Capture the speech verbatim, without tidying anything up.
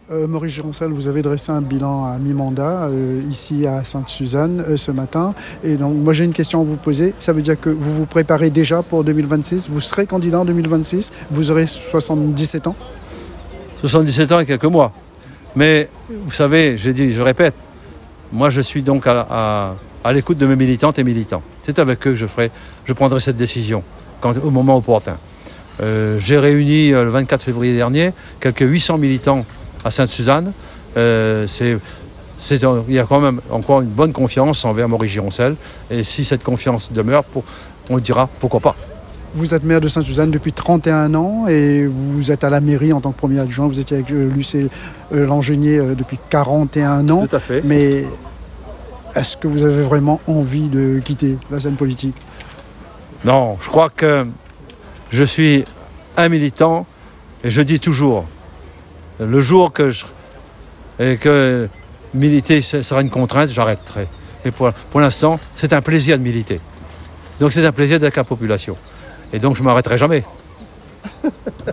Euh, Maurice Gironcel, vous avez dressé un bilan à mi-mandat euh, ici à Sainte-Suzanne euh, ce matin. Et donc, moi, j'ai une question à vous poser. Ça veut dire que vous vous préparez déjà pour deux mille vingt-six. Vous serez candidat en deux mille vingt-six. Vous aurez soixante-dix-sept ans. soixante-dix-sept ans et quelques mois. Mais vous savez, j'ai dit, je répète, moi, je suis donc à, à, à l'écoute de mes militantes et militants. C'est avec eux que je ferai, je prendrai cette décision quand, au moment opportun. Euh, j'ai réuni euh, le vingt-quatre février dernier quelques huit cents militants à Sainte-Suzanne. Euh, c'est, c'est, il y a quand même encore une bonne confiance envers Maurice Gironcel. Et si cette confiance demeure, pour, on le dira, pourquoi pas. Vous êtes maire de Sainte-Suzanne depuis trente et un ans et vous êtes à la mairie en tant que premier adjoint. Vous étiez avec euh, Lucé euh, Langenier euh, depuis quarante et un ans. Tout à fait. Mais est-ce que vous avez vraiment envie de quitter la scène politique ? Non, je crois que je suis un militant et je dis toujours, le jour que, je, et que militer sera une contrainte, j'arrêterai. Mais pour, pour l'instant, c'est un plaisir de militer. Donc c'est un plaisir d'être avec la population. Et donc je ne m'arrêterai jamais.